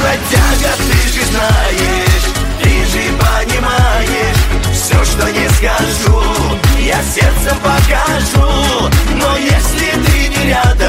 бродяга, ты же знаешь, ты же понимаешь, все, что не скажу, я сердцем покажу. Но если ты не рядом,